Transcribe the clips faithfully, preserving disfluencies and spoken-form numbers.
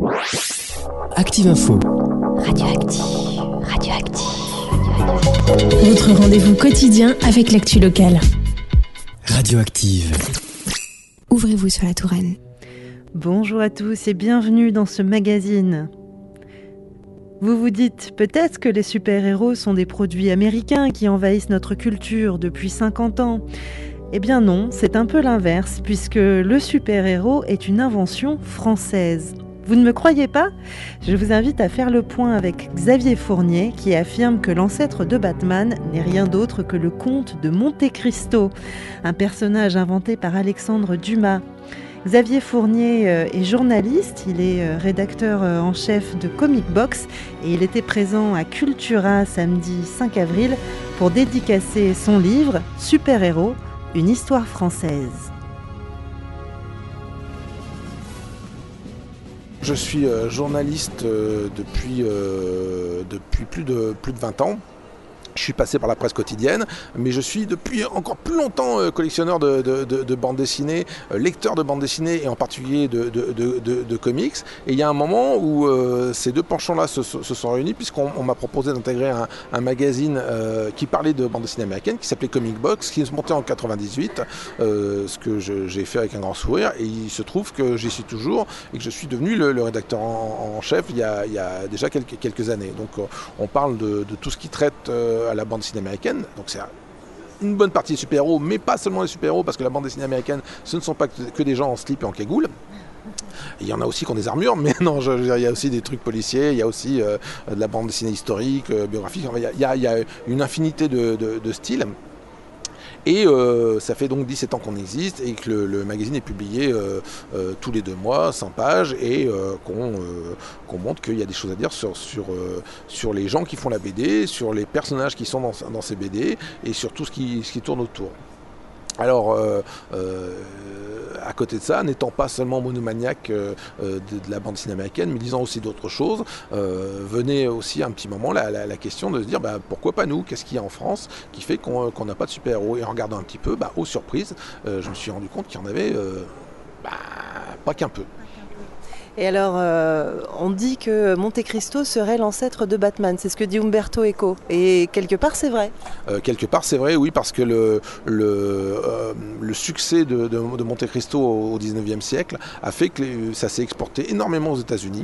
Active Info. Radioactive, radioactive, radioactive. Votre rendez-vous quotidien avec l'actu locale. Radioactive. Ouvrez-vous sur la Touraine. Bonjour à tous et bienvenue dans ce magazine. Vous vous dites peut-être que les super-héros sont des produits américains qui envahissent notre culture depuis cinquante ans. Eh bien non, c'est un peu l'inverse, puisque le super-héros est une invention française. Vous ne me croyez pas ? Je vous invite à faire le point avec Xavier Fournier, qui affirme que l'ancêtre de Batman n'est rien d'autre que le comte de Monte Cristo, un personnage inventé par Alexandre Dumas. Xavier Fournier est journaliste, il est rédacteur en chef de Comic Box et il était présent à Cultura samedi cinq avril pour dédicacer son livre « Super-héros, une histoire française ». Je suis journaliste depuis, depuis plus de, plus de vingt ans. Je suis passé par la presse quotidienne, mais je suis depuis encore plus longtemps euh, collectionneur de, de, de, de bandes dessinées, euh, lecteur de bandes dessinées et en particulier de, de, de, de, de comics. Et il y a un moment où euh, ces deux penchants-là se, se sont réunis puisqu'on on m'a proposé d'intégrer un, un magazine euh, qui parlait de bandes dessinées américaines qui s'appelait Comic Box, qui est monté en quatre-vingt-dix-huit, euh, ce que je, j'ai fait avec un grand sourire. Et il se trouve que j'y suis toujours et que je suis devenu le, le rédacteur en, en chef il y, a, il y a déjà quelques, quelques années. Donc euh, on parle de, de tout ce qui traite euh, à la bande dessinée américaine, donc c'est une bonne partie des super-héros, mais pas seulement les super-héros, parce que la bande dessinée américaine, ce ne sont pas que des gens en slip et en cagoule. Il y en a aussi qui ont des armures, mais non, je, je, il y a aussi des trucs policiers, il y a aussi euh, de la bande dessinée historique, euh, biographique, enfin, il, y a, il y a une infinité de, de, de styles. Et euh, ça fait donc dix-sept ans qu'on existe et que le, le magazine est publié euh, euh, tous les deux mois, cent pages, et euh, qu'on, euh, qu'on montre qu'il y a des choses à dire sur, sur, euh, sur les gens qui font la B D, sur les personnages qui sont dans, dans ces B D et sur tout ce qui, ce qui tourne autour. Alors, euh, euh, à côté de ça, n'étant pas seulement monomaniaque euh, de, de la bande dessinée américaine, mais lisant aussi d'autres choses, euh, venait aussi à un petit moment la, la, la question de se dire bah, pourquoi pas nous, qu'est-ce qu'il y a en France qui fait qu'on qu'on n'a pas de super-héros. Et en regardant un petit peu, bah, aux surprises, euh, je me suis rendu compte qu'il y en avait euh, bah, pas qu'un peu. Et alors, euh, on dit que Monte Cristo serait l'ancêtre de Batman, c'est ce que dit Umberto Eco. Et quelque part, c'est vrai. Euh, quelque part, c'est vrai, oui, parce que le, le, euh, le succès de, de, de Monte Cristo au dix-neuvième siècle a fait que les, ça s'est exporté énormément aux États-Unis.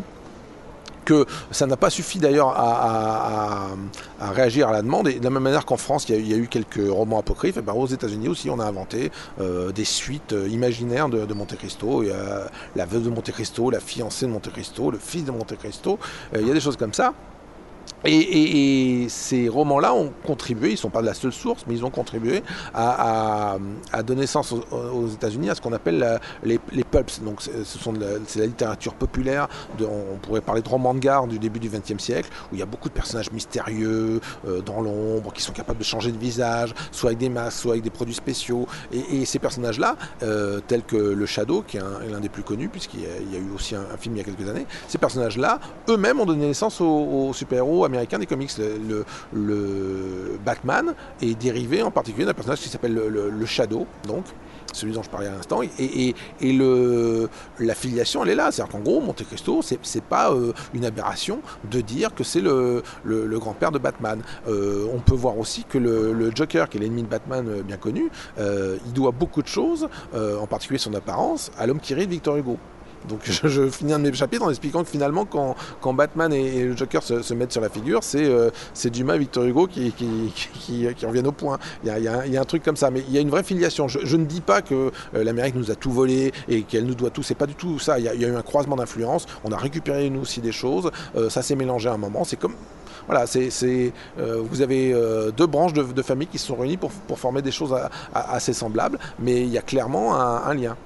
Que ça n'a pas suffi d'ailleurs à, à, à réagir à la demande. Et de la même manière qu'en France, il y a, il y a eu quelques romans apocryphes, et ben aux États-Unis aussi, on a inventé euh, des suites imaginaires de, de Monte Cristo. Il y a la veuve de Monte Cristo, la fiancée de Monte Cristo, le fils de Monte Cristo. Euh, il y a des choses comme ça. Et, et, et ces romans-là ont contribué, ils ne sont pas de la seule source, mais ils ont contribué à, à, à donner naissance aux, aux États-Unis à ce qu'on appelle la, les, les pulps. Donc ce sont de la, c'est la littérature populaire, de, on pourrait parler de romans de gare du début du vingtième siècle, où il y a beaucoup de personnages mystérieux, euh, dans l'ombre, qui sont capables de changer de visage, soit avec des masques, soit avec des produits spéciaux. Et, et ces personnages-là, euh, tels que le Shadow, qui est un, l'un des plus connus, puisqu'il y a, il y a eu aussi un, un film il y a quelques années, ces personnages-là, eux-mêmes ont donné naissance aux, aux super-héros américain des comics. Le, le, le Batman est dérivé en particulier d'un personnage qui s'appelle le, le, le Shadow, donc celui dont je parlais à l'instant, et, et, et le, la filiation elle est là, c'est-à-dire qu'en gros Monte Cristo c'est, c'est pas euh, une aberration de dire que c'est le, le, le grand-père de Batman. Euh, on peut voir aussi que le, le Joker, qui est l'ennemi de Batman euh, bien connu, euh, il doit beaucoup de choses, euh, en particulier son apparence, à l'homme qui rit de Victor Hugo. Donc je, je finis un de mes chapitres en expliquant que finalement quand, quand Batman et, et le Joker se, se mettent sur la figure, c'est, euh, c'est Dumas et Victor Hugo qui, qui, qui, qui reviennent au point. Il y, a, il, y a, il y a un truc comme ça, mais il y a une vraie filiation. Je, je ne dis pas que euh, l'Amérique nous a tout volé et qu'elle nous doit tout, c'est pas du tout ça. Il y a, il y a eu un croisement d'influence, on a récupéré nous aussi des choses, euh, ça s'est mélangé à un moment, c'est comme... Voilà, c'est, c'est, euh, vous avez euh, deux branches de, de familles qui se sont réunies pour, pour former des choses à, à, assez semblables, mais il y a clairement un, un lien.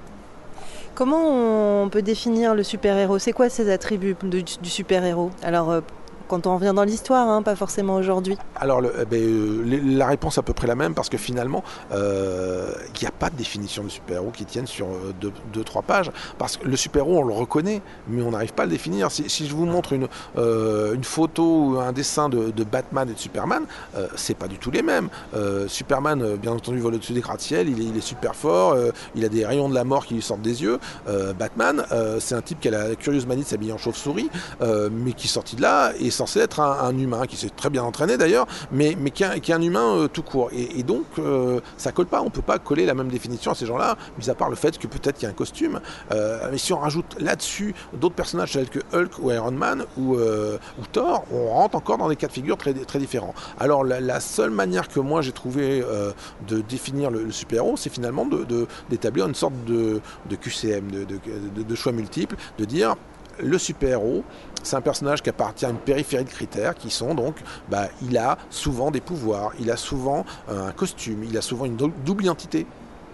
Comment on peut définir le super-héros ? C'est quoi ses attributs de, du super-héros ? Alors, euh, quand on revient dans l'histoire, hein, pas forcément aujourd'hui. Alors, le, eh ben, euh, la réponse est à peu près la même, parce que finalement, il euh, n'y a pas de définition de super-héros qui tienne sur euh, deux, deux, trois pages, parce que le super-héros, on le reconnaît, mais on n'arrive pas à le définir. Si, si je vous montre une, euh, une photo ou un dessin de, de Batman et de Superman, euh, c'est pas du tout les mêmes. Euh, Superman, euh, bien entendu, vole au-dessus des gratte-ciel, il est, il est super fort, euh, il a des rayons de la mort qui lui sortent des yeux. Euh, Batman, euh, c'est un type qui a la curieuse manie de s'habiller en chauve-souris, euh, mais qui, sorti de là, est censé être un, un humain, qui s'est très bien entraîné d'ailleurs, mais, mais qui, est, qui est un humain euh, tout court. Et, et donc, euh, ça colle pas, on peut pas coller la même définition à ces gens-là, mis à part le fait que peut-être qu'il y a un costume. Euh, mais si on rajoute là-dessus d'autres personnages tels que Hulk ou Iron Man ou, euh, ou Thor, on rentre encore dans des cas de figure très, très différents. Alors, la, la seule manière que moi j'ai trouvé euh, de définir le, le super-héros, c'est finalement de, de, d'établir une sorte de, de Q C M, de, de, de, de choix multiples, de dire le super-héros, c'est un personnage qui appartient à une périphérie de critères qui sont donc, bah, il a souvent des pouvoirs, il a souvent euh, un costume, il a souvent une double identité.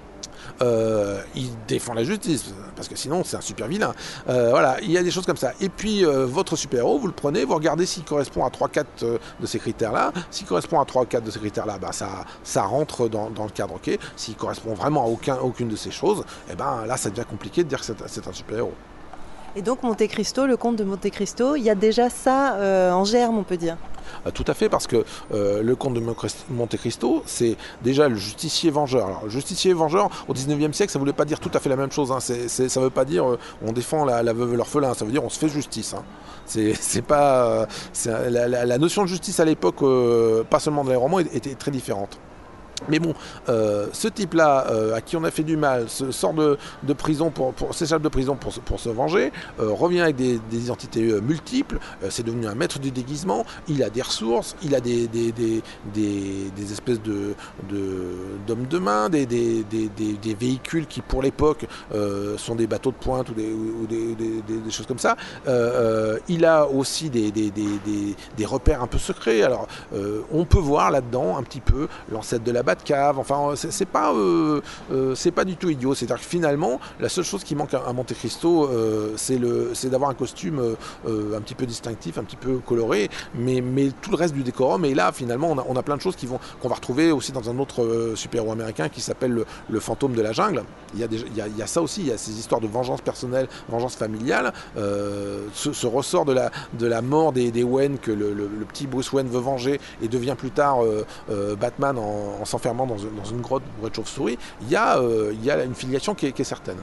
Euh, il défend la justice, parce que sinon c'est un super vilain. Euh, voilà, il y a des choses comme ça. Et puis euh, votre super-héros, vous le prenez, vous regardez s'il correspond à trois quatre euh, de ces critères-là. S'il correspond à trois quatre de ces critères-là, bah, ça, ça rentre dans, dans le cadre, ok. S'il correspond vraiment à aucun, aucune de ces choses, et ben là ça devient compliqué de dire que c'est, c'est un super-héros. Et donc Monte Cristo, le comte de Monte Cristo, il y a déjà ça euh, en germe, on peut dire. Euh, tout à fait, parce que euh, le comte de Monte Cristo, c'est déjà le justicier vengeur. Alors, le justicier vengeur, au dix-neuvième siècle, ça ne voulait pas dire tout à fait la même chose. Hein. C'est, c'est, ça ne veut pas dire euh, on défend la, la veuve et l'orphelin, ça veut dire on se fait justice. Hein. C'est, c'est pas, euh, c'est, la, la, la notion de justice à l'époque, euh, pas seulement dans les romans, était très différente. Mais bon, euh, ce type-là, euh, à qui on a fait du mal, se sort de, de prison, pour, pour, s'échappe de prison pour, pour se venger, euh, revient avec des, des identités euh, multiples, euh, c'est devenu un maître du déguisement, il a des ressources, il a des, des, des, des, des espèces de, de, d'hommes de main, des, des, des, des, des véhicules qui pour l'époque euh, sont des bateaux de pointe ou des, ou des, des, des, des choses comme ça. Euh, euh, il a aussi des, des, des, des, des repères un peu secrets. Alors euh, on peut voir là-dedans un petit peu l'ancêtre de la Batcave, enfin c'est, c'est pas euh, euh, c'est pas du tout idiot, c'est-à-dire que finalement la seule chose qui manque à, à Monte Cristo euh, c'est, le, c'est d'avoir un costume euh, un petit peu distinctif, un petit peu coloré, mais, mais tout le reste du décorum, et là finalement on a, on a plein de choses qui vont, qu'on va retrouver aussi dans un autre euh, super-héros américain qui s'appelle le, le fantôme de la jungle. Il y, a des, il, y a, il y a ça aussi, il y a ces histoires de vengeance personnelle, vengeance familiale, euh, ce, ce ressort de la, de la mort des, des Wayne que le, le, le petit Bruce Wayne veut venger et devient plus tard euh, euh, Batman en, en s'enfermant dans, dans une grotte bourrée de chauve-souris. Il y a, euh, il y a une filiation qui est, qui est certaine.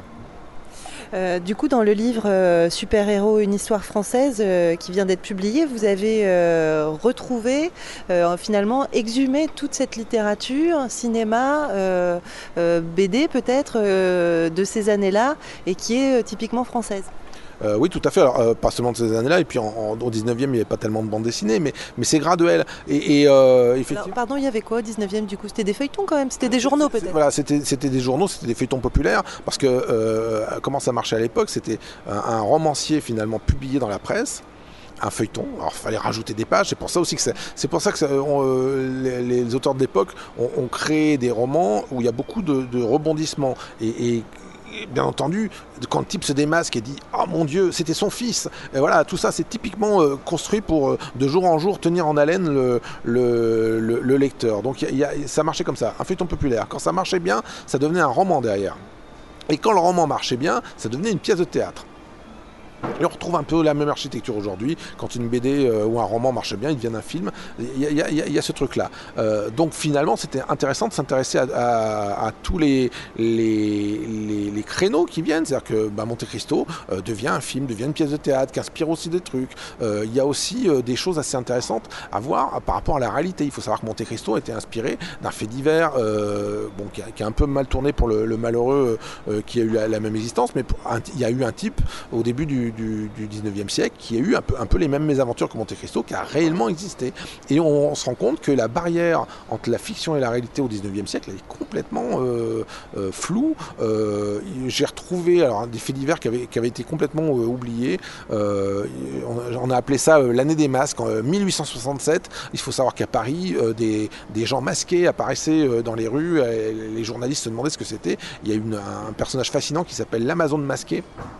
Euh, du coup, dans le livre euh, Super-héros, une histoire française euh, qui vient d'être publié, vous avez euh, retrouvé, euh, finalement, exhumé toute cette littérature, cinéma, euh, euh, B D peut-être, euh, de ces années-là, et qui est euh, typiquement française. Euh, oui, tout à fait. Alors, euh, pas seulement de ces années-là, et puis en, en, au dix-neuvième, il n'y avait pas tellement de bandes dessinées, mais, mais c'est graduel. Et, et euh, effectivement... Alors, pardon, il y avait quoi au dix-neuvième du coup? C'était des feuilletons quand même? C'était des journaux peut-être? Voilà, c'était, c'était des journaux, c'était des feuilletons populaires, parce que euh, comment ça marchait à l'époque? C'était un, un romancier finalement publié dans la presse, un feuilleton, alors il fallait rajouter des pages, c'est pour ça aussi que c'est, c'est pour ça que ça, on, euh, les, les auteurs de l'époque ont, ont créé des romans où il y a beaucoup de, de rebondissements. Et, et bien entendu, quand le type se démasque et dit « Oh mon Dieu, c'était son fils !» Et voilà, tout ça, c'est typiquement euh, construit pour, euh, de jour en jour, tenir en haleine le, le, le, le lecteur. Donc y a, y a, ça marchait comme ça, un feuilleton populaire. Quand ça marchait bien, ça devenait un roman derrière. Et quand le roman marchait bien, ça devenait une pièce de théâtre. Et on retrouve un peu la même architecture aujourd'hui. Quand une B D euh, ou un roman marche bien, il devient un film. Il y a, y a, y a ce truc-là. Euh, donc finalement, c'était intéressant de s'intéresser à, à, à tous les, les, les, les créneaux qui viennent. C'est-à-dire que bah, Monte Cristo euh, devient un film, devient une pièce de théâtre, qui inspire aussi des trucs. Euh, il y a aussi euh, des choses assez intéressantes à voir par rapport à la réalité. Il faut savoir que Monte Cristo a été inspiré d'un fait divers euh, bon, qui, a, qui a un peu mal tourné pour le, le malheureux euh, qui a eu la, la même existence. Mais un, il y a eu un type au début du Du, du dix-neuvième siècle, qui a eu un peu, un peu les mêmes mésaventures que Monte Cristo, qui a réellement existé. Et on, on se rend compte que la barrière entre la fiction et la réalité au dix-neuvième siècle, elle est complètement euh, euh, floue. Euh, j'ai retrouvé alors, des faits divers qui avaient, qui avaient été complètement euh, oubliés. Euh, on, on a appelé ça euh, l'année des masques. En mille huit cent soixante-sept, il faut savoir qu'à Paris, euh, des, des gens masqués apparaissaient euh, dans les rues. Et les journalistes se demandaient ce que c'était. Il y a une, un personnage fascinant qui s'appelle l'Amazone masqué,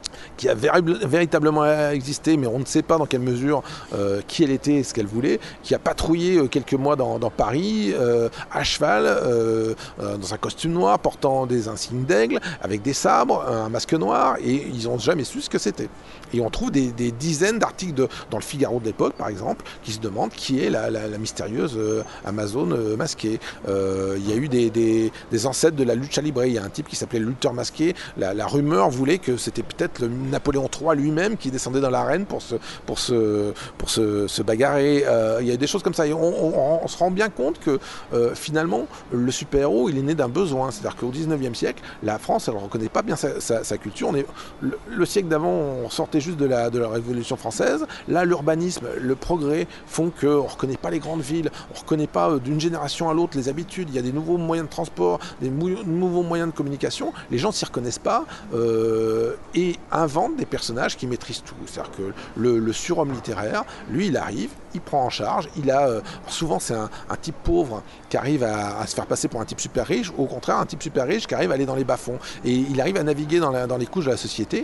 qui a véri- véritablement existé, mais on ne sait pas dans quelle mesure euh, qui elle était et ce qu'elle voulait, qui a patrouillé euh, quelques mois dans, dans Paris, euh, à cheval, euh, euh, dans un costume noir, portant des insignes d'aigle, avec des sabres, un masque noir, et ils n'ont jamais su ce que c'était. Et on trouve des, des dizaines d'articles de, dans le Figaro de l'époque, par exemple, qui se demandent qui est la, la, la mystérieuse euh, Amazone euh, masquée. Euh, il y a eu des, des, des ancêtres de la lucha libre. Il y a un type qui s'appelait le lutteur masqué. La, la rumeur voulait que c'était peut-être le Napoléon trois lui-même qui descendait dans l'arène pour se, pour se, pour se, se bagarrer. Euh, il y a des choses comme ça. Et on, on, on se rend bien compte que euh, finalement, le super-héros, il est né d'un besoin. C'est-à-dire qu'au dix-neuvième siècle, la France, elle ne reconnaît pas bien sa, sa, sa culture. On est, le, le siècle d'avant, on sortait juste de la, de la Révolution française. Là, l'urbanisme, le progrès font qu'on ne reconnaît pas les grandes villes. On ne reconnaît pas euh, d'une génération à l'autre les habitudes. Il y a des nouveaux moyens de transport, des mou- nouveaux moyens de communication. Les gens ne s'y reconnaissent pas euh, et inventent des personnages qui maîtrisent tout. C'est-à-dire que le, le surhomme littéraire, lui, il arrive, il prend en charge, il a... Euh, souvent, c'est un, un type pauvre qui arrive à, à se faire passer pour un type super riche, ou au contraire, un type super riche qui arrive à aller dans les bas-fonds. Et il arrive à naviguer dans, la, dans les couches de la société.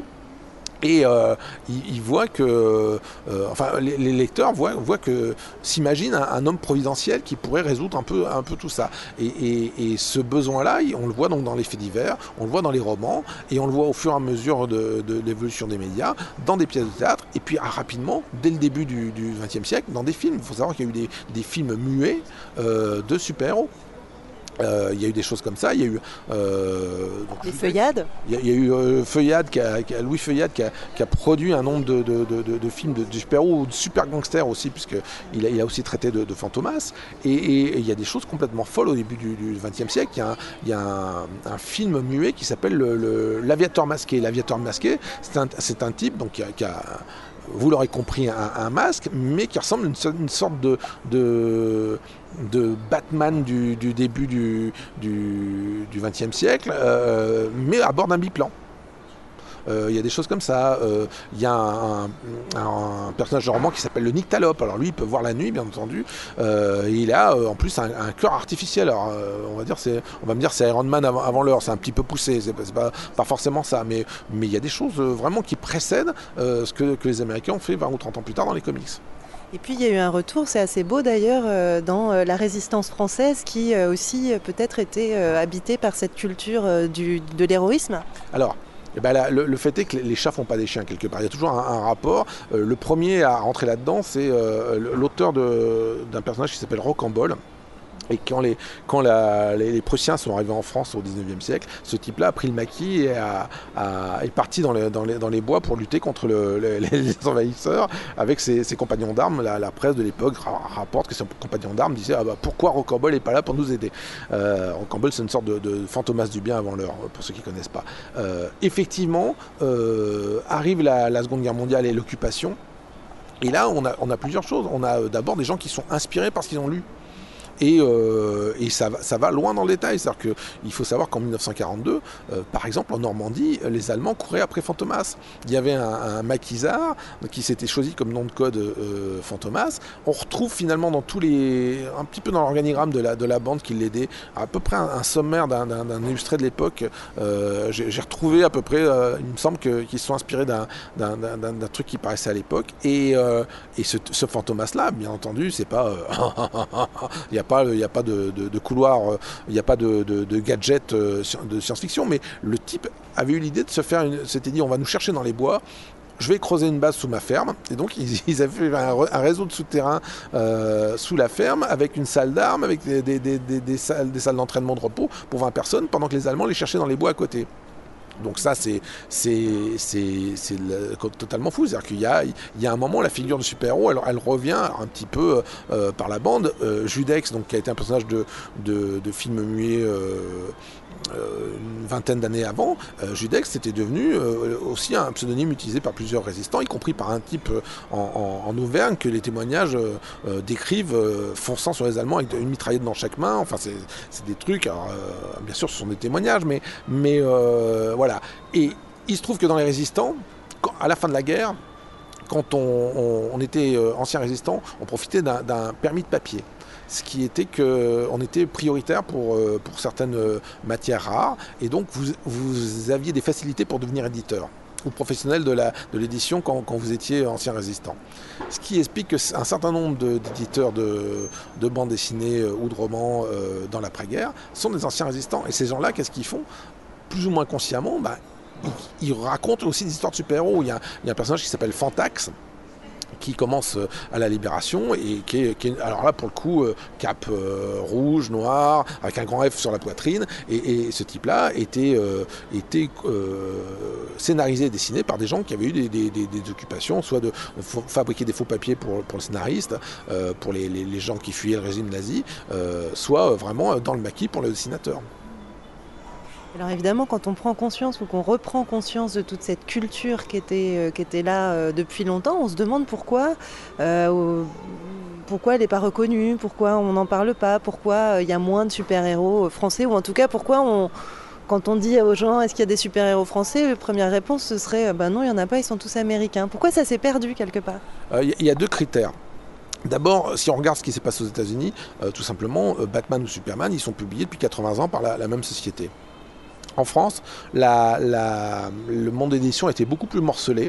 Et euh, il, il voit que, euh, enfin, les, les lecteurs voient, voient que s'imaginent un, un homme providentiel qui pourrait résoudre un peu, un peu tout ça. Et, et, et ce besoin-là, on le voit donc dans les faits divers, on le voit dans les romans, et on le voit au fur et à mesure de, de l'évolution des médias, dans des pièces de théâtre, et puis ah, rapidement, dès le début du vingtième siècle, dans des films. Il faut savoir qu'il y a eu des, des films muets euh, de super-héros. Euh, il y a eu des choses comme ça, il y a eu euh, donc, les feuillades. Il y a, il y a eu euh, Feuillade, qui a, qui a, Louis Feuillade qui a, qui a produit un nombre de, de, de, de, de films de, de super-héros ou de super gangsters aussi, puisqu'il a, il a aussi traité de, de Fantomas. Et, et, et il y a des choses complètement folles au début du vingtième siècle. Il y a un, il y a un, un film muet qui s'appelle le, le, l'Aviateur masqué. L'Aviateur masqué, c'est un, c'est un type donc, qui a, qui a vous l'aurez compris, un, un masque, mais qui ressemble à une, une sorte de, de, de Batman du, du début du, du, du vingtième siècle, euh, mais à bord d'un biplan. Il euh, y a des choses comme ça. Il euh, y a un, un, un personnage de roman qui s'appelle le Nyctalope. Alors lui, il peut voir la nuit, bien entendu. Euh, et il a euh, en plus un, un cœur artificiel. Alors euh, on va dire, c'est, on va me dire, c'est Iron Man avant, avant l'heure. C'est un petit peu poussé. C'est, c'est pas, pas forcément ça, mais mais il y a des choses vraiment qui précèdent euh, ce que, que les Américains ont fait vingt ou trente ans plus tard dans les comics. Et puis il y a eu un retour, c'est assez beau d'ailleurs, euh, dans euh, la résistance française qui euh, aussi euh, peut-être était euh, habitée par cette culture euh, du, de l'héroïsme. Alors. Eh ben là, le, le fait est que les chats font pas des chiens quelque part. Il y a toujours un, un rapport. Euh, le premier à rentrer là-dedans, c'est euh, l'auteur de, d'un personnage qui s'appelle Rocambole. Et quand, les, quand la, les, les Prussiens sont arrivés en France au dix-neuvième siècle, ce type-là a pris le maquis et a, a, est parti dans les, dans, les, dans les bois pour lutter contre le, le, les envahisseurs avec ses, ses compagnons d'armes. La, la presse de l'époque rapporte que ses compagnons d'armes disaient ah bah, pourquoi Rocambole n'est pas là pour nous aider. euh, Rocambole, c'est une sorte de, de Fantomas du bien avant l'heure, pour ceux qui ne connaissent pas. Euh, effectivement, euh, arrive la, la Seconde Guerre mondiale et l'occupation. Et là, on a, on a plusieurs choses. On a d'abord des gens qui sont inspirés par ce qu'ils ont lu. Et, euh, et ça, va, ça va loin dans le détail. C'est-à-dire qu'il faut savoir qu'en dix-neuf cent quarante-deux, euh, par exemple, en Normandie, les Allemands couraient après Fantomas. Il y avait un, un maquisard qui s'était choisi comme nom de code euh, Fantomas. On retrouve finalement dans tous les, un petit peu dans l'organigramme de la, de la bande qui l'aidait, à peu près un, un sommaire d'un, d'un, d'un illustré de l'époque. Euh, j'ai, j'ai retrouvé à peu près, euh, il me semble que, qu'ils se sont inspirés d'un, d'un, d'un, d'un truc qui paraissait à l'époque. Et, euh, et ce, ce Fantomas-là, bien entendu, c'est pas... Euh, il y a il n'y a pas de, de, de couloir, il n'y a pas de, de, de gadget de science-fiction, mais le type avait eu l'idée de se faire, une, s'était dit on va nous chercher dans les bois, je vais creuser une base sous ma ferme, et donc ils, ils avaient fait un, un réseau de souterrains euh, sous la ferme, avec une salle d'armes, avec des, des, des, des, des, salles, des salles d'entraînement de repos pour vingt personnes, pendant que les Allemands les cherchaient dans les bois à côté. Donc ça, c'est, c'est, c'est, c'est le, totalement fou. C'est-à-dire qu'il y a, il y a un moment, la figure de super-héros, elle, elle revient un petit peu euh, par la bande. Euh, Judex, donc, qui a été un personnage de, de, de film muet euh, euh, une vingtaine d'années avant, euh, Judex, c'était devenu euh, aussi un pseudonyme utilisé par plusieurs résistants, y compris par un type en, en, en Auvergne que les témoignages euh, décrivent euh, fonçant sur les Allemands avec une mitraillette dans chaque main. Enfin, c'est, c'est des trucs, alors, euh, bien sûr, ce sont des témoignages, mais... mais euh, voilà. Voilà. Et il se trouve que dans les résistants, quand, à la fin de la guerre, quand on, on, on était euh, ancien résistant, on profitait d'un, d'un permis de papier. Ce qui était qu'on était prioritaire pour, euh, pour certaines matières rares. Et donc, vous, vous aviez des facilités pour devenir éditeur. ou professionnel de, la, de l'édition quand, quand vous étiez ancien résistant. Ce qui explique qu'un certain nombre de, d'éditeurs de, de bandes dessinées euh, ou de romans euh, dans l'après-guerre sont des anciens résistants. Et ces gens-là, qu'est-ce qu'ils font ? Plus ou moins consciemment, bah, ils, ils racontent aussi des histoires de super-héros. Il y a, il y a un personnage qui s'appelle Fantax, qui commence à la Libération et qui est, qui est alors là pour le coup cape euh, rouge, noir, avec un grand F sur la poitrine, et, et ce type-là était, euh, était euh, scénarisé et dessiné par des gens qui avaient eu des, des, des, des occupations, soit de fabriquer des faux papiers pour, pour le scénariste, euh, pour les, les, les gens qui fuyaient le régime nazi, euh, soit vraiment dans le maquis pour le dessinateur. Alors évidemment, quand on prend conscience ou qu'on reprend conscience de toute cette culture qui était, euh, qui était là euh, depuis longtemps, on se demande pourquoi, euh, pourquoi elle n'est pas reconnue, pourquoi on n'en parle pas, pourquoi il euh, y a moins de super-héros français, ou en tout cas pourquoi on, quand on dit aux gens est-ce qu'il y a des super-héros français, la première réponse ce serait ben non, il n'y en a pas, ils sont tous américains. Pourquoi ça s'est perdu quelque part ? Il euh, y, y a deux critères. D'abord, si on regarde ce qui s'est passé aux États-Unis, euh, tout simplement, euh, Batman ou Superman, ils sont publiés depuis quatre-vingts ans par la, la même société. En France, la, la, le monde d'édition était beaucoup plus morcelé.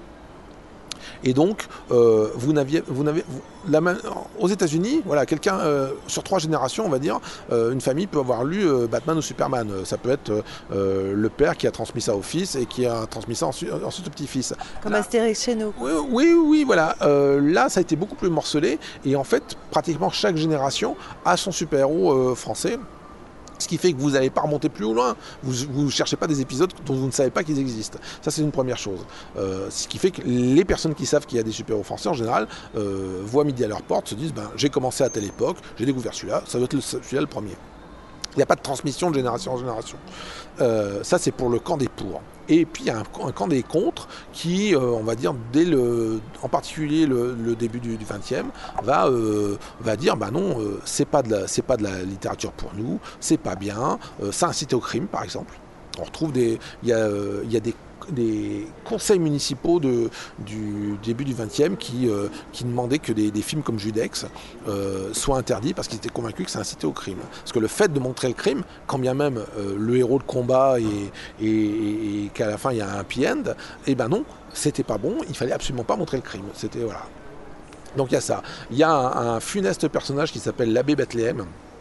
Et donc, euh, vous n'aviez, vous n'avez, vous, la, aux États-Unis, voilà, quelqu'un euh, sur trois générations, on va dire, euh, une famille peut avoir lu euh, Batman ou Superman. Ça peut être euh, le père qui a transmis ça au fils et qui a transmis ça ensuite, ensuite au petit-fils. Comme là, Astérix chez nous. Oui, oui, oui, voilà. Euh, là, ça a été beaucoup plus morcelé. Et en fait, pratiquement chaque génération a son super-héros euh, français. Ce qui fait que vous n'allez pas remonter plus loin, vous ne cherchez pas des épisodes dont vous ne savez pas qu'ils existent. Ça, c'est une première chose. Euh, ce qui fait que les personnes qui savent qu'il y a des super-héros français, en général, euh, voient midi à leur porte, se disent ben, j'ai commencé à telle époque, j'ai découvert celui-là, ça doit être le, celui-là le premier. Il n'y a pas de transmission de génération en génération. Euh, ça, c'est pour le camp des pour. Et puis, il y a un, un camp des contre qui, euh, on va dire, dès le, en particulier le, le début du vingtième, va, euh, va dire, bah non, euh, c'est pas de la, c'est pas de la littérature pour nous, c'est pas bien, euh, ça incite au crime, par exemple. On retrouve des, il y a, euh, il y a des des conseils municipaux de, du début du vingtième qui, euh, qui demandaient que des, des films comme Judex euh, soient interdits parce qu'ils étaient convaincus que ça incitait au crime. Parce que le fait de montrer le crime, quand bien même euh, le héros de combat et, et, et, et qu'à la fin il y a un happy end, eh ben non, c'était pas bon, il fallait absolument pas montrer le crime. C'était, voilà. Donc il y a ça. Il y a un, un funeste personnage qui s'appelle l'abbé Bethléem,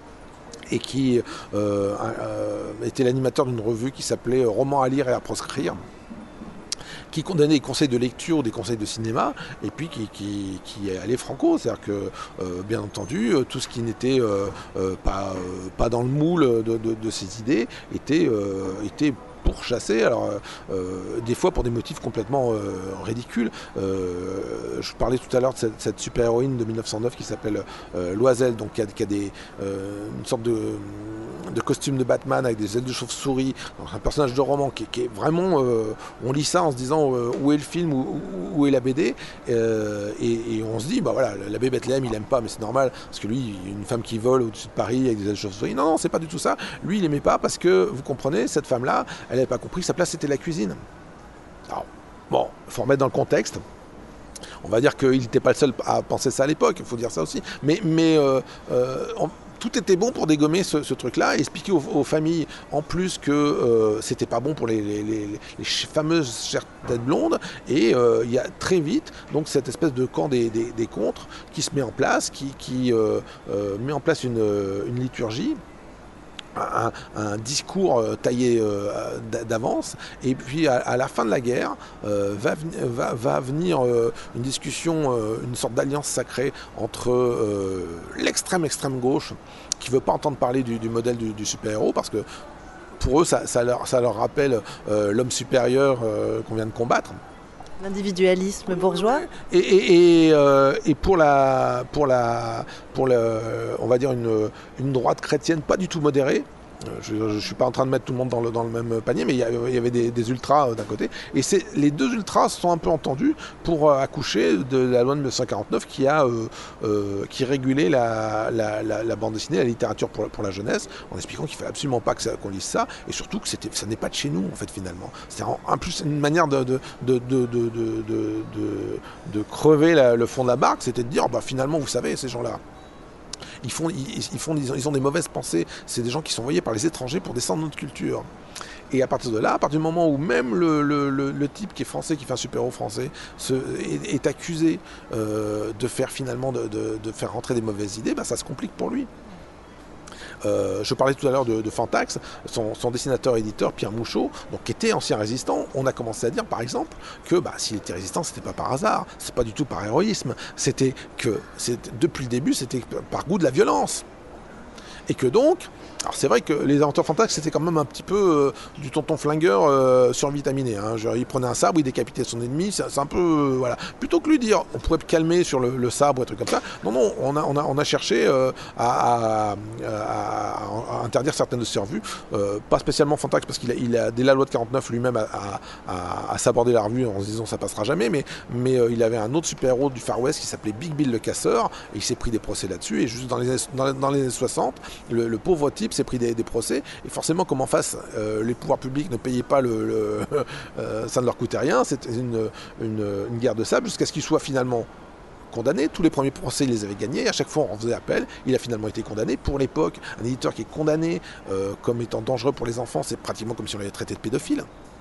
et qui euh, euh, était l'animateur d'une revue qui s'appelait Romans à lire et à proscrire, qui condamnait des conseils de lecture ou des conseils de cinéma, et puis qui, qui, qui allait franco, c'est-à-dire que, euh, bien entendu, tout ce qui n'était euh, euh, pas, euh, pas dans le moule de, de, de ces idées était, euh, était pourchassé, alors euh, des fois pour des motifs complètement euh, ridicules. Euh, je parlais tout à l'heure de cette, cette super-héroïne de mille neuf cent neuf qui s'appelle euh, Loisel, donc qui a, qui a des, euh, une sorte de, de costume de Batman avec des ailes de chauve-souris, donc un personnage de roman qui, qui est vraiment... Euh, on lit ça en se disant euh, où est le film, où, où est la B D, euh, et, et on se dit, bah voilà, l'abbé Bethléem il aime pas, mais c'est normal, parce que lui, une femme qui vole au-dessus de Paris avec des ailes de chauve-souris, non, non, c'est pas du tout ça. Lui, il aimait pas parce que, vous comprenez, cette femme-là, elle n'avait pas compris que sa place c'était la cuisine. Alors, bon, il faut remettre dans le contexte. On va dire qu'il n'était pas le seul à penser ça à l'époque, il faut dire ça aussi. Mais, mais euh, euh, on, tout était bon pour dégommer ce, ce truc-là et expliquer aux, aux familles en plus que euh, c'était pas bon pour les, les, les, les fameuses chères têtes blondes. Et euh, il y a très vite donc cette espèce de camp des, des, des contres qui se met en place, qui, qui euh, euh, met en place une, une liturgie. Un, un discours euh, taillé euh, d'avance, et puis à, à la fin de la guerre euh, va, va, va venir euh, une discussion, euh, une sorte d'alliance sacrée entre euh, l'extrême extrême gauche qui ne veut pas entendre parler du, du modèle du, du super-héros parce que pour eux ça, ça, leur, ça leur rappelle euh, l'homme supérieur euh, qu'on vient de combattre. L'individualisme bourgeois. Et, et, et, euh, et pour la, pour la, pour le, on va dire une, une droite chrétienne pas du tout modérée. Je ne suis pas en train de mettre tout le monde dans le, dans le même panier, mais il y, il y avait des, des ultras euh, d'un côté. Et c'est, les deux ultras se sont un peu entendus pour euh, accoucher de la loi de mille neuf cent quarante-neuf qui, a, euh, euh, qui régulait la, la, la, la bande dessinée, la littérature pour, pour la jeunesse, en expliquant qu'il ne fallait absolument pas que ça, qu'on lise ça, et surtout que c'était, ça n'est pas de chez nous, en fait, finalement. C'est en, en plus une manière de, de, de, de, de, de, de, de crever la, le fond de la barque, c'était de dire, bah, finalement, vous savez, ces gens-là, ils, font, ils, ils, font, ils ont des mauvaises pensées, c'est des gens qui sont envoyés par les étrangers pour descendre notre culture. Et à partir de là, à partir du moment où même le, le, le, le type qui est français, qui fait un super-héros français, se, est, est accusé euh, de faire finalement de, de, de faire rentrer des mauvaises idées, bah, ça se complique pour lui. Euh, je parlais tout à l'heure de, de Fantax, son, son dessinateur-éditeur Pierre Mouchot, donc, qui était ancien résistant. On a commencé à dire par exemple que bah, s'il était résistant, c'était pas par hasard, c'est pas du tout par héroïsme, c'était que c'était, depuis le début, c'était par goût de la violence. Et que donc, alors c'est vrai que les aventures Fantax c'était quand même un petit peu euh, du tonton flingueur euh, survitaminé. Hein. Genre, il prenait un sabre, il décapitait son ennemi, c'est, c'est un peu euh, voilà. Plutôt que lui dire, on pourrait calmer sur le, le sabre ou un truc comme ça. Non non, on a on a on a cherché euh, à, à, à, à interdire certaines de ses revues, euh, pas spécialement Fantax parce qu'il a, il a dès la loi de quarante-neuf lui-même à, à, à s'aborder la revue en se disant ça passera jamais, mais mais euh, il avait un autre super-héros du Far West qui s'appelait Big Bill le Casseur et il s'est pris des procès là-dessus et juste dans les dans, dans les années soixante. Le, le pauvre type s'est pris des, des procès et forcément comme en face euh, les pouvoirs publics ne payaient pas le, le euh, ça ne leur coûtait rien, c'était une, une, une guerre de sable jusqu'à ce qu'il soit finalement condamné. Tous les premiers procès il les avait gagnés, à chaque fois on faisait appel, il a finalement été condamné. Pour l'époque, un éditeur qui est condamné euh, comme étant dangereux pour les enfants, c'est pratiquement comme si on l'avait traité de pédophile.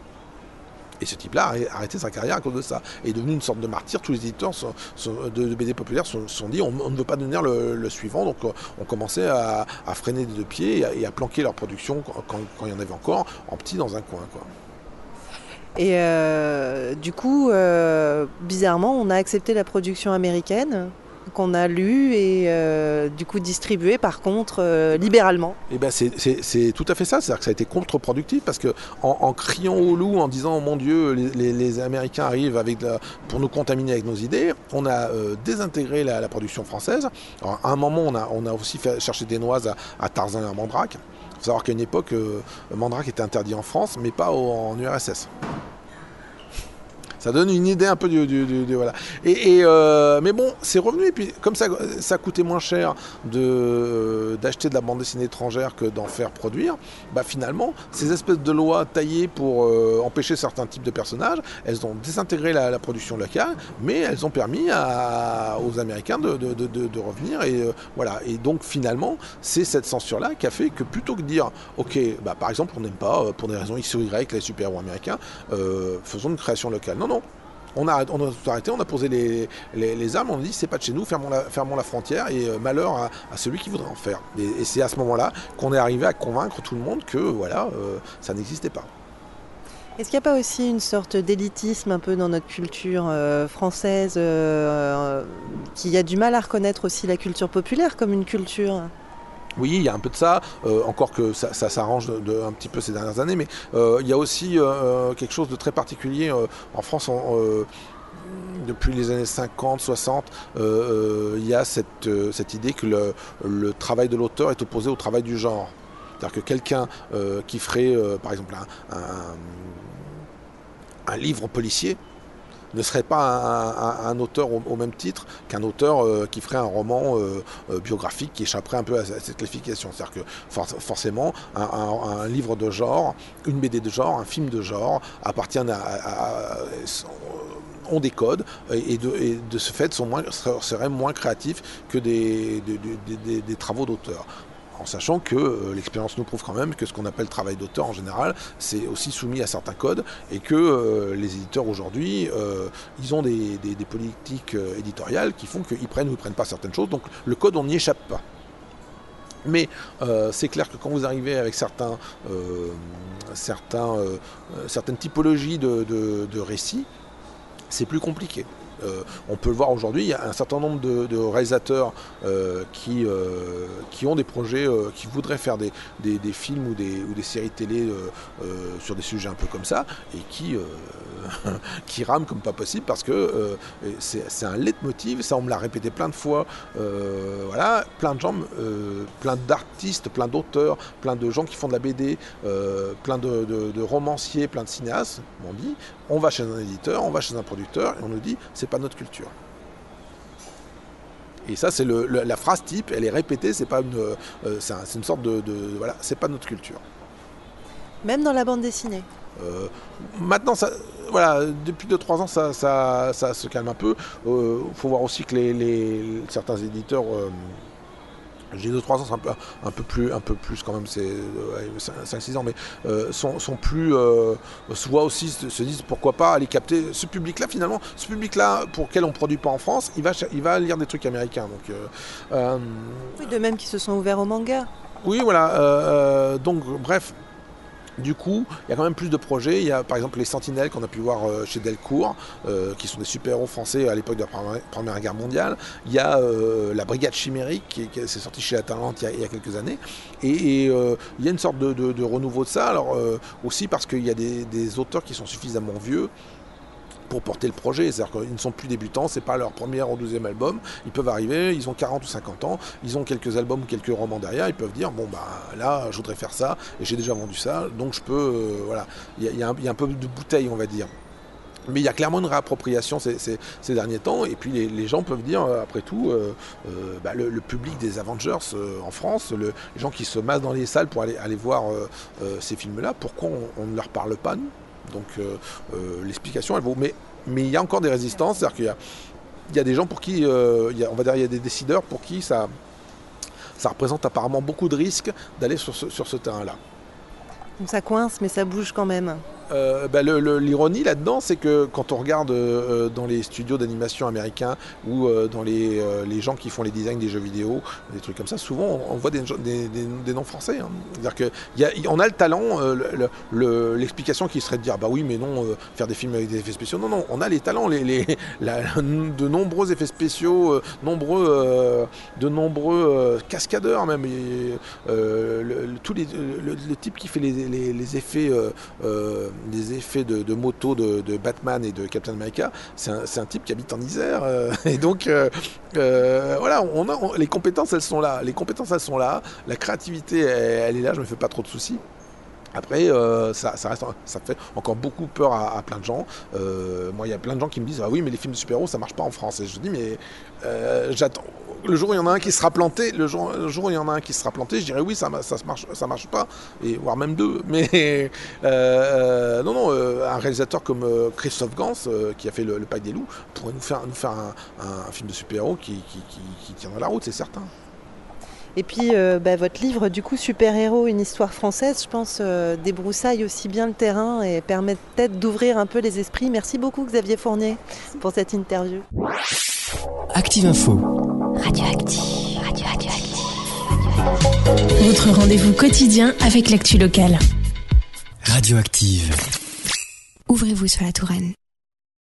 Et ce type-là a arrêté sa carrière à cause de ça. Et est devenu une sorte de martyr. Tous les éditeurs sont, sont, de, de B D populaires se sont, sont dit on, on ne veut pas devenir le, le suivant. Donc on commençait à, à freiner des deux pieds et à, et à planquer leur production quand, quand, quand il y en avait encore en petit dans un coin, quoi. Et euh, du coup, euh, bizarrement, on a accepté la production américaine qu'on a lu et euh, du coup distribué par contre euh, libéralement. Et ben c'est, c'est, c'est tout à fait ça, c'est-à-dire que ça a été contre-productif parce que en, en criant au loup, en disant oh mon Dieu, les, les, les Américains arrivent avec la, pour nous contaminer avec nos idées, on a euh, désintégré la, la production française. Alors, à un moment, on a, on a aussi fait chercher des noises à, à Tarzan et à Mandrake. Il faut savoir qu'à une époque, euh, Mandrake était interdit en France, mais pas au, en U R S S. Ça donne une idée un peu du, du, du, du voilà. Et, et euh, mais bon, c'est revenu. Et puis, comme ça, ça coûtait moins cher de, d'acheter de la bande dessinée étrangère que d'en faire produire, bah finalement, ces espèces de lois taillées pour euh, empêcher certains types de personnages, elles ont désintégré la, la production locale, mais elles ont permis à, aux Américains de, de, de, de, de revenir. Et euh, voilà. Et donc, finalement, c'est cette censure-là qui a fait que plutôt que de dire, ok, bah, par exemple, on n'aime pas, euh, pour des raisons X ou Y, les super-héros américains, euh, faisons une création locale. Non, non. On a, on a tout arrêté, on a posé les, les, les armes, on a dit c'est pas de chez nous, fermons la, fermons la frontière et euh, malheur à, à celui qui voudrait en faire. Et, et c'est à ce moment-là qu'on est arrivé à convaincre tout le monde que voilà, euh, ça n'existait pas. Est-ce qu'il n'y a pas aussi une sorte d'élitisme un peu dans notre culture euh, française euh, euh, qui a du mal à reconnaître aussi la culture populaire comme une culture ? Oui, il y a un peu de ça, euh, encore que ça, ça s'arrange de, de, un petit peu ces dernières années, mais euh, il y a aussi euh, quelque chose de très particulier euh, en France. On, euh, depuis les années cinquante, soixante, euh, il y a cette, euh, cette idée que le, le travail de l'auteur est opposé au travail du genre. C'est-à-dire que quelqu'un euh, qui ferait, euh, par exemple, un, un, un livre policier, ne serait pas un, un, un auteur au, au même titre qu'un auteur euh, qui ferait un roman euh, euh, biographique qui échapperait un peu à cette qualification. C'est-à-dire que for forcément, un, un, un livre de genre, une B D de genre, un film de genre appartiennent à, à, à ont des codes et de, et de ce fait sont moins, seraient moins créatifs que des, des, des, des, des travaux d'auteur. En sachant que euh, l'expérience nous prouve quand même que ce qu'on appelle travail d'auteur en général, c'est aussi soumis à certains codes et que euh, les éditeurs aujourd'hui, euh, ils ont des, des, des politiques euh, éditoriales qui font qu'ils prennent ou ils ne prennent pas certaines choses. Donc le code, on n'y échappe pas. Mais euh, c'est clair que quand vous arrivez avec certains, euh, certains, euh, certaines typologies de, de, de récits, c'est plus compliqué. Euh, on peut le voir aujourd'hui, il y a un certain nombre de, de réalisateurs euh, qui, euh, qui ont des projets, euh, qui voudraient faire des, des, des films ou des, ou des séries télé euh, euh, sur des sujets un peu comme ça, et qui, euh, qui rament comme pas possible parce que euh, c'est, c'est un leitmotiv, ça on me l'a répété plein de fois, euh, voilà, plein de gens, euh, plein d'artistes, plein d'auteurs, plein de gens qui font de la B D, euh, plein de, de, de romanciers, plein de cinéastes m'ont dit, on va chez un éditeur, on va chez un producteur, et on nous dit, c'est pas notre culture. Et ça, c'est le, le, la phrase type, elle est répétée, c'est pas une, euh, c'est, un, c'est une sorte de, de, voilà, c'est pas notre culture. Même dans la bande dessinée. Euh, maintenant, ça, voilà, depuis deux trois ans, ça, ça, ça se calme un peu. Il euh, faut voir aussi que les, les, certains éditeurs euh, j'ai deux trois ans, c'est un peu, un peu plus, un peu plus quand même, c'est ouais, cinq six ans, mais euh, sont, sont plus, euh, se voient aussi, se, se disent pourquoi pas aller capter ce public-là finalement, ce public-là pour lequel on ne produit pas en France, il va, il va lire des trucs américains. Donc, euh, euh, oui, de même qu'ils se sont ouverts au manga. Oui, voilà, euh, donc bref. Du coup, il y a quand même plus de projets. Il y a par exemple les Sentinelles qu'on a pu voir euh, chez Delcourt, euh, qui sont des super-héros français à l'époque de la Première, première Guerre mondiale. Il y a euh, la Brigade Chimérique qui, qui s'est sortie chez Atalante il y a, il y a quelques années. Et, et euh, il y a une sorte de, de, de renouveau de ça. Alors euh, aussi parce qu'il y a des, des auteurs qui sont suffisamment vieux pour porter le projet, c'est-à-dire qu'ils ne sont plus débutants, c'est pas leur premier ou douzième album, ils peuvent arriver, ils ont quarante ou cinquante ans, ils ont quelques albums ou quelques romans derrière, ils peuvent dire bon bah là je voudrais faire ça, et j'ai déjà vendu ça, donc je peux, euh, voilà, il y, y, y a un peu de bouteille on va dire. Mais il y a clairement une réappropriation ces, ces, ces derniers temps, et puis les, les gens peuvent dire, euh, après tout, euh, euh, bah, le, le public des Avengers euh, en France, le, les gens qui se massent dans les salles pour aller, aller voir euh, euh, ces films-là, pourquoi on, on ne leur parle pas, nous ? Donc euh, euh, l'explication elle vaut, mais mais il y a encore des résistances, c'est-à-dire qu'il y a, il y a des gens pour qui, euh, il y a, on va dire, il y a des décideurs pour qui ça, ça représente apparemment beaucoup de risques d'aller sur ce, sur ce terrain-là. Donc ça coince, mais ça bouge quand même. Euh, bah le, le, l'ironie là-dedans, c'est que quand on regarde euh, dans les studios d'animation américains ou euh, dans les, euh, les gens qui font les designs des jeux vidéo, des trucs comme ça, souvent on, on voit des, des, des, des noms français. Hein. C'est-à-dire que y a, on a le talent, euh, le, le, l'explication qui serait de dire bah oui, mais non, euh, faire des films avec des effets spéciaux. Non, non, on a les talents, les, les, la, de nombreux effets spéciaux, euh, nombreux, euh, de nombreux euh, cascadeurs même. Et, euh, le, le, tous les, le, le type qui fait les, les, les effets. Euh, euh, des effets de, de moto de, de Batman et de Captain America, c'est un, c'est un type qui habite en Isère euh, et donc euh, euh, voilà, on a, on, les compétences elles sont là, les compétences elles sont là, la créativité elle, elle est là, je me fais pas trop de soucis. Après, euh, ça, ça, reste, ça fait encore beaucoup peur à, à plein de gens. Euh, moi, il y a plein de gens qui me disent ah oui, mais les films de super-héros, ça marche pas en France. Et je dis mais euh, j'attends. Le jour où il y en a un qui sera planté, le jour, le jour où il y en a un qui sera planté, je dirais oui, ça, ça, ça marche, ça marche pas, et voire même deux. Mais euh, non, non, euh, un réalisateur comme euh, Christophe Gans, euh, qui a fait le, le Pacte des loups, pourrait nous faire, nous faire un, un, un film de super-héros qui, qui, qui, qui tiendra la route, c'est certain. Et puis, euh, bah, votre livre, du coup, Super-héros, une histoire française, je pense, euh, débroussaille aussi bien le terrain et permet peut-être d'ouvrir un peu les esprits. Merci beaucoup, Xavier Fournier, pour cette interview. Active Info. Radioactive. Radioactive. Votre rendez-vous quotidien avec l'actu locale. Radioactive. Ouvrez-vous sur la Touraine.